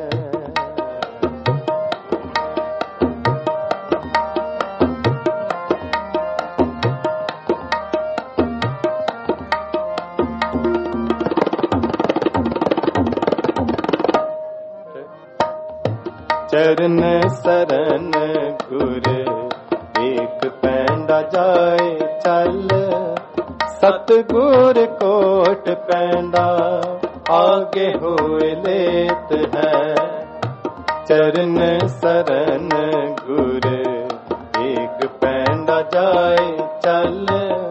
चरण सरन गुर एक पैंडा जाए चल। सतगुर कोट पैंडा आगे होए लेत है। चरण सरन गुर एक पैंडा जाए चल।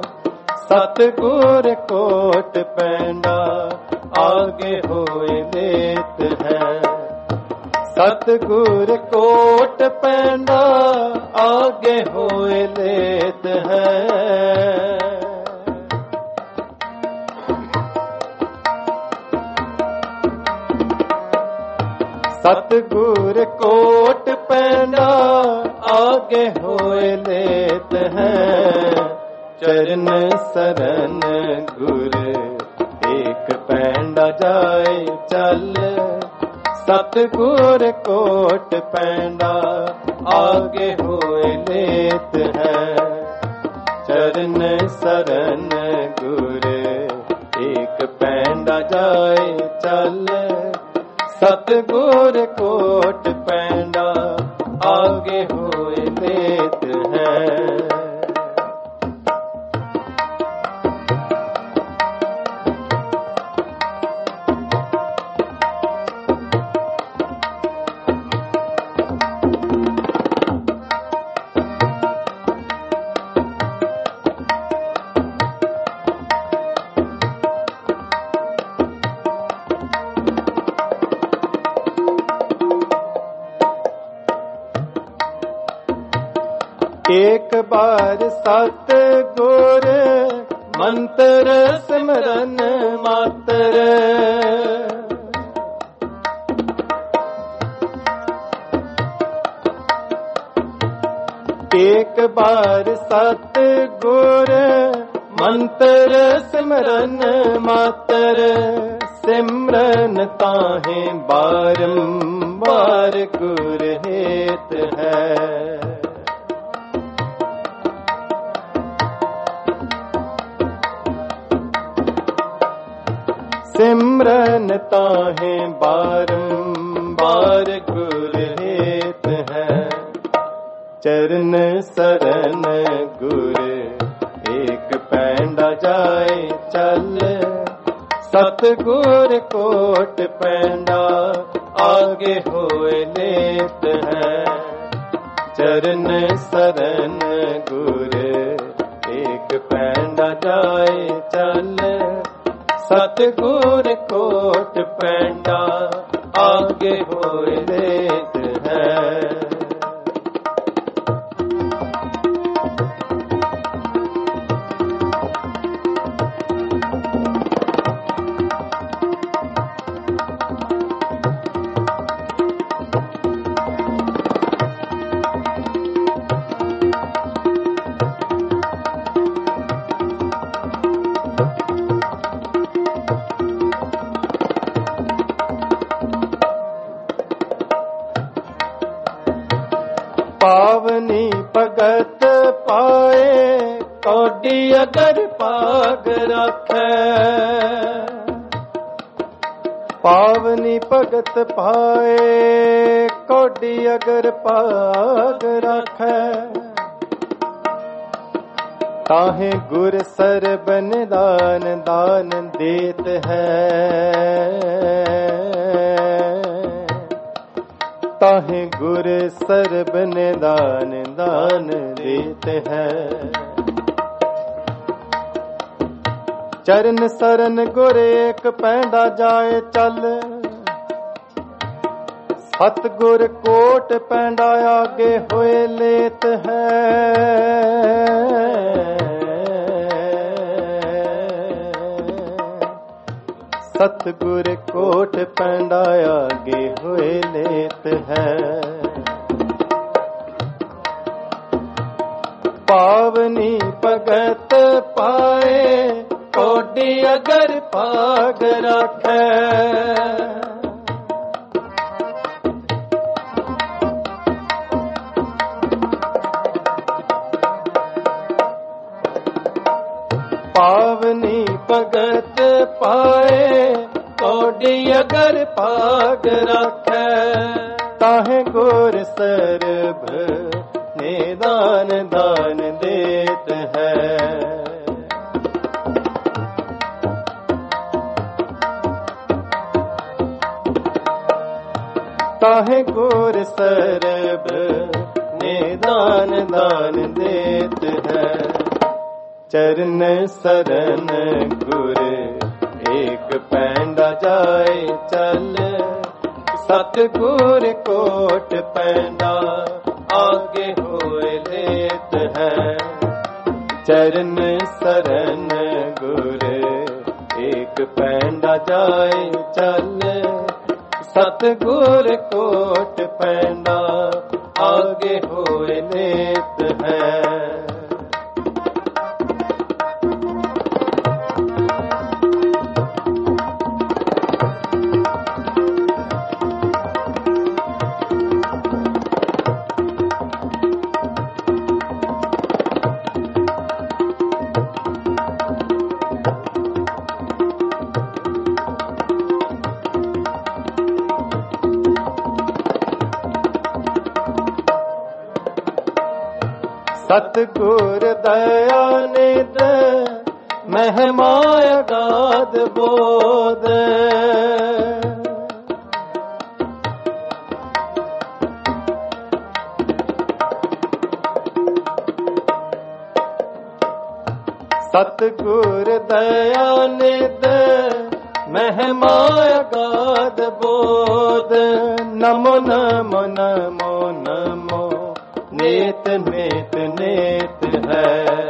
सतगुर कोट पैंडा आगे होए लेत है। सतगुर कोट पैंडा आगे होए लेत है। सतगुर कोट पैंडा आगे होए लेत है। चरण सरन गुर एक पैंडा जाए चल। सतगुर कोट पैंडा आगे होए लेत है। चरण सरन गुर एक पैंडा जाए चल। सतगुर कोट पैंडा आगे होए लेत है। एक बार सतगुर मंत्र सिमरन मातर। एक बार सतगुर मंत्र सिमरन मातर। सिमरन ताहे बारंबार गुर हेत है। सिमरन ताहे बारंबार गुर हेत है। चरण सरन गुर एक पैंडा जाए चल। सतगुर कोट पैंडा आगे होए लेत है। चरण सरन गुर एक पैंडा जाए चल। सतगुर कोट पैंडा आगे होए लेत है। पावनी भगत पाए कौडी अगर पाग रखे। पावनी भगत पाए कौडी अगर पाग रखे। ताहे गुर सरब निदान दान देत है। ताहे गुर सरब निदान दान देते हैं। चरण सरन गुर एक पैंडा जाए चल। सतगुर कोट पैंडा आगे होए लेत है। सतगुर कोट पैंडा आगे हुए लेत है। पावनी भगत पाए कौडी अगर पाग रखे। पावनी भगत पाए कौडी अगर पाग रखे। ताहे गुर सरब निदान दान देत है। ताहे गुर सरब निदान दान देत है। चरण सरन गुर एक पैंडा जाए चल। सतगुर कोट पैंडा आगे होए लेत है। चरण सरन गुर एक पैंडा जाए चल। सतगुर कोट पैंडा आगे होए लेत है। सतगुर दया निध महिमा अगाध बोध। सतगुर दया निध महिमा अगाध बोध। नमो नमो नमो नमो नेत नेत नेत है।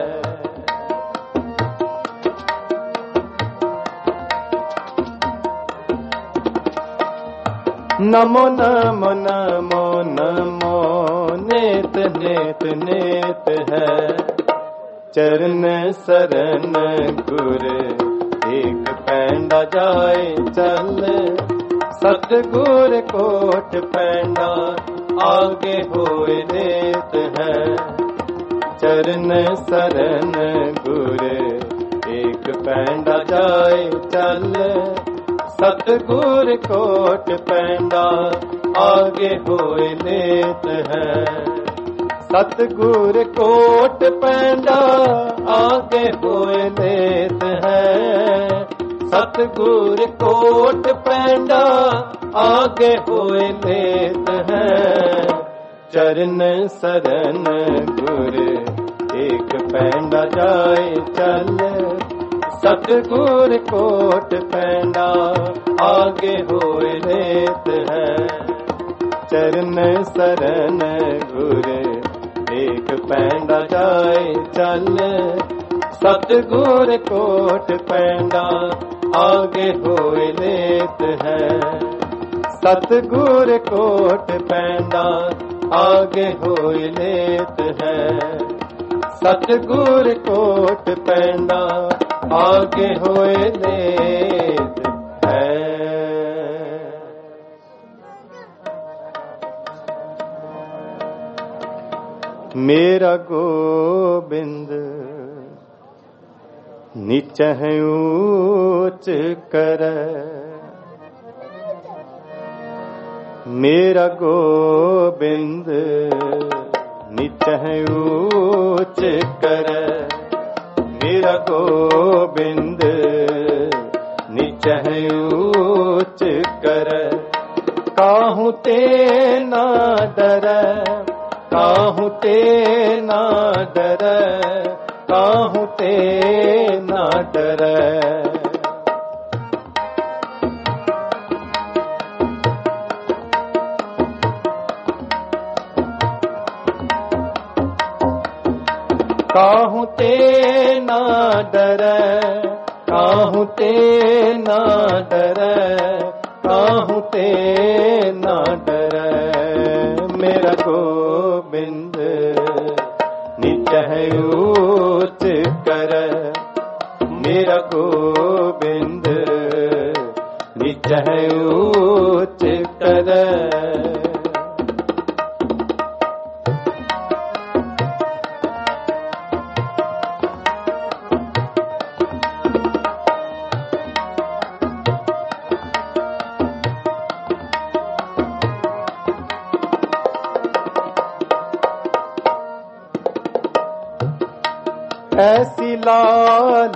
नमो नमो नमो नमो नेत नेत नेत है। चरण शरण गुर एक पैंडा जाए चल, सतगुर कोट पैंडा आगे होए देत है। चरण शरण गुर एक पैंडा जाए चल, सतगुर कोट पैंडा आगे होए लेत है। सतगुर कोट पैंडा आगे होए लेत है। सतगुर कोट पैंडा आगे होए लेत है। चरण शरण गुर एक पैंडा जाए चल, सतगुर कोट पैंडा आगे होए लेत है। चरण शरण गुर एक पैंडा जाए चल, सतगुर कोट पैंडा आगे होए लेत है। सतगुर कोट पैंडा आगे होए लेत है। सतगुर कोट पैंडा आगे होए लेत है। मेरा गोबिंद नीचह ऊंच कर, मेरा गोबिंद नीचह ऊंच कर। मेरा गोबिंद नीचह ऊंच कर। काहू ते ना डर, काहू ते ना डर, काहू ते ना डर। काहू ते ना डर, काहू ते ना डर, काहू ते ना डर। मेरा गोबिंद नीचह ऊंच कर। मेरा गोबिंद नीचह ऊंच कर। ऐसी लाल,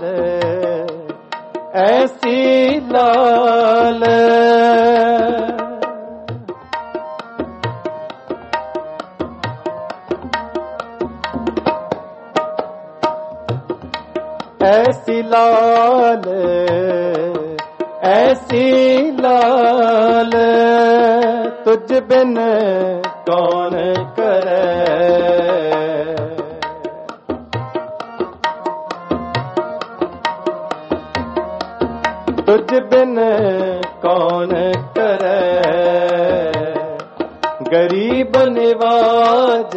ऐसी लाल, ऐसी लाल, ऐसी लाल, तुझ बिन कौन करे। तुझ बिन कौन करे। गरीब निवाज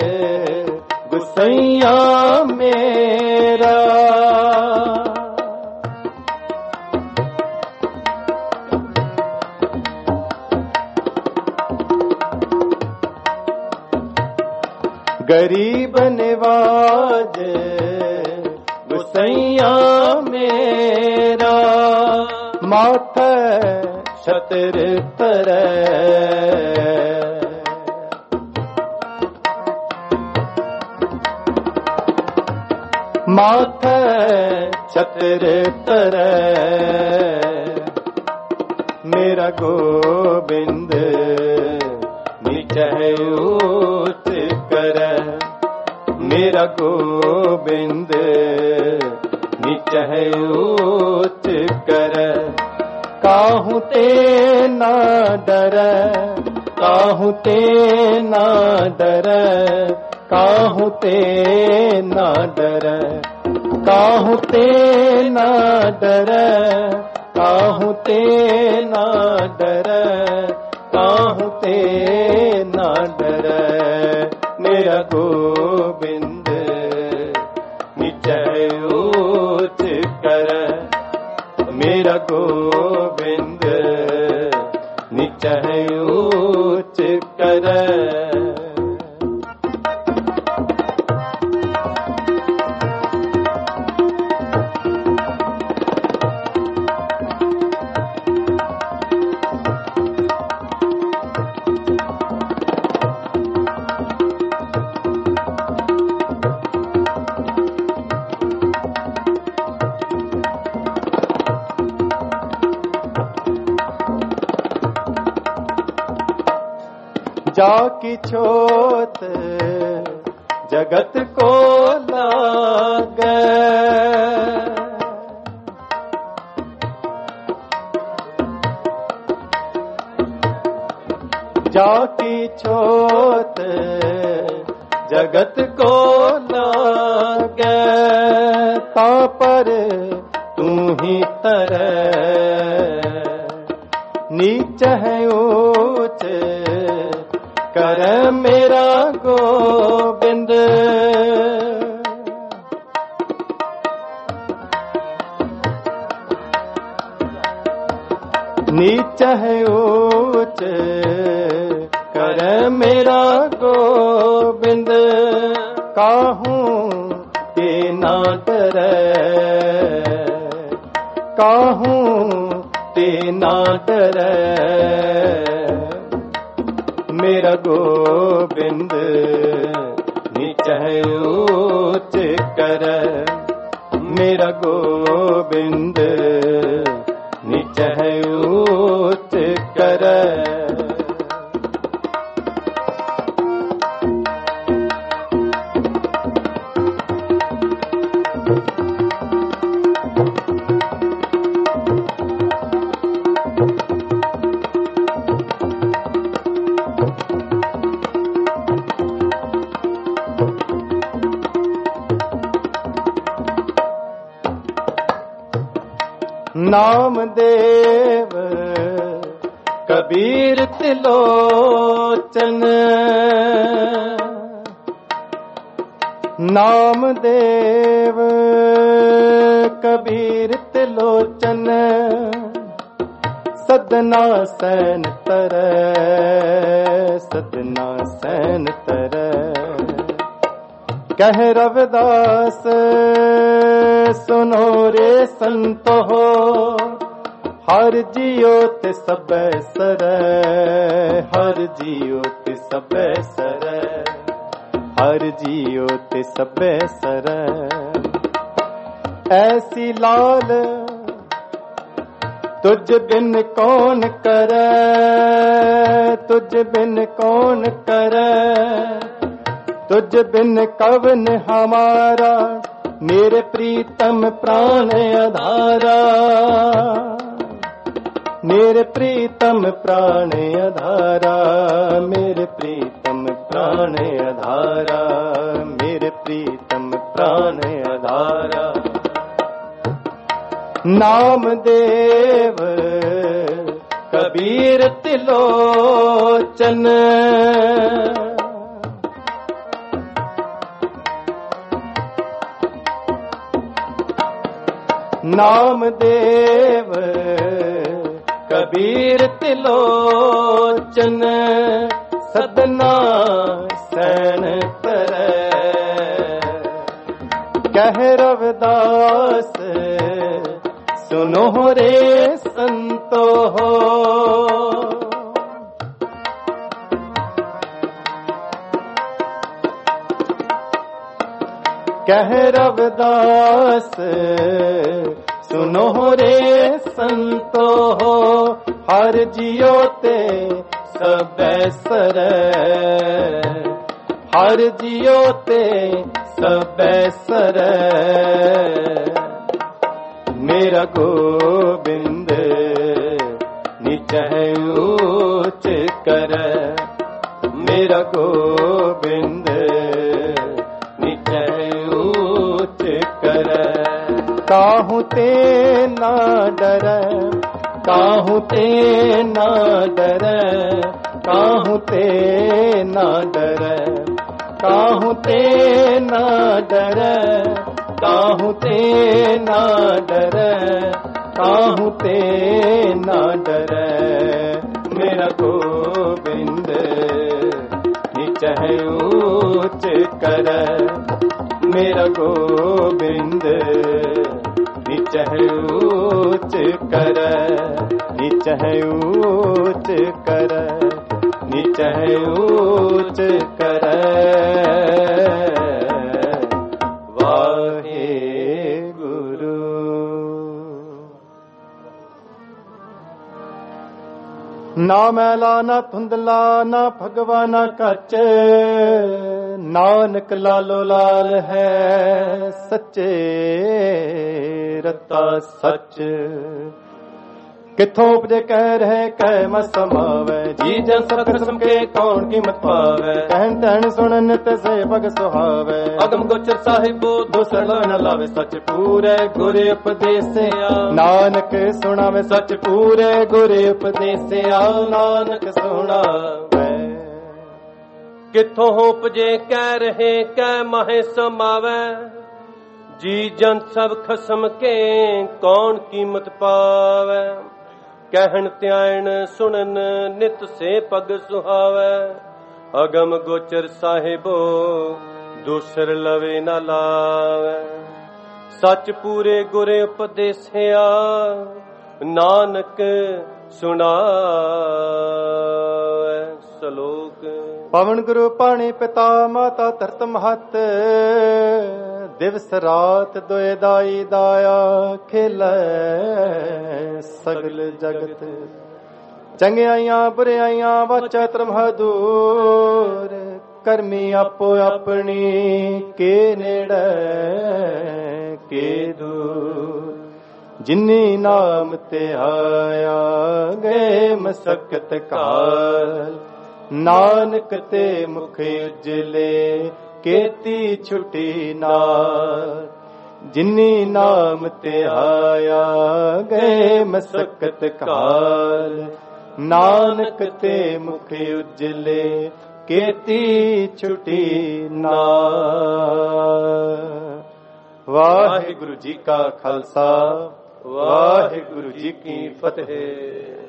गुसैया मेरा। गरीब निवाज गुसैया मेरा। माथे छतर तरे, माथे छतर तरे। मेरा गोबिंद नीचह ऊंच कर। मेरा गोबिंद नीचह ऊंच कर। काहू ते ना डर, काहू ते ना डर, काहू ते ना डर, काहू ते ना डर, काहू ते ना डर, काहू ते ना डर। मेरा गोबिंद निचय ऊंच कर, मेरा गोबिंद निचय ऊंच कर। जाकी छोत जगत को लागे, जाकी छोत जगत को लागे, ता पर तू ही तरे नीच है ऊंच कर मेरा गोबिंद। नीच है ऊंच कर मेरा गोबिंद, काहूं के ना डरे, काहूं ते ना डरे। मेरा गोबिंद निचय ऊंच कर, मेरा गोबिंद निचय ऊंच कर। नाम देव कबीर तिलोचन, नाम देव कबीर तिलोचन, सदना सैन तरह, सदना सैन तरह। कह रविदास सुनो रे संतो हो, हर जियो ते सब सर, हर जियो ते सब सर, हर जियो ते सब सर। ऐसी लाल तुझ बिन कौन करे, तुझ बिन कौन करे, तुझ बिन कवन हमारा, मेरे प्रीतम प्राण आधारा, मेरे प्रीतम प्राण आधारा, मेरे प्रीतम प्राण आधारा, मेरे प्रीतम प्राण आधारा। नाम देव कबीर तिलोचन, नाम देव कबीर तिलोचन, सदना सैन तरह। कह रविदास सुनो रे संतो हो, कह रविदास सुनो रे संतो हो, हर जियो ते सब सर, हर जियो ते सब सर। मेरा गोबिंद निचय ऊंच कर, मेरा गोबिंद ते ना डरै, काहू ते ना डरै, काहू ते ना डरै, काहू ते ना डरै, काहू ते ना डरै, काहू ते ना डरै। मेरा गोबिंद नीच है ऊंच करे, मेरा गोबिंद नीच है ऊंच करे, नीच है ऊंच करे, नीच है ऊंच करे। वाहे गुरु। ना मैला ना धुंधला ना भगवा ना कच, नानक लालो लाल है सच्चे रता सच। किथों उपजे कह रहे कह मत समावे, जी जन सब खसम के कौन कीमत पावे। कहन तहन सुनन तसे पग सुहावे, अगम गोचर साहिबो दूसर न लावे। सच पूरे गुरे उपदेसे नानक सुनावे, सच पूरे गुरे उपदेसे नानक सुनावे। किथों उपजे कह रहे कह माहे समावे, जी जन सब खसम के कौन कीमत पावे। कहन त्यान सुनन नित से पग सुहावे, अगम गोचर साहिबो दूसर लवे न लावे। सच पूरे गुरे उपदेसिया नानक सुनावे। श्लोक। पवन गुरु पाणी पिता माता धरत महत, दिवस रात दोए दाई दाया खेलै सगल जगत। चंगियाइयां बुराइयां वाचा त्रमहदूर, करमी आपो अपनी के नेड़े के दूर। जिन्नी नाम ते आया गए मसकत काल, नानक ते मुख उजले केती छुटी नाल। जिन्नी नाम ते आया गए मसकत काल, नानक ते मुख उजले केती छुटी नाल। वाहिगुरु जी का खालसा, वाहिगुरु जी की फतेह।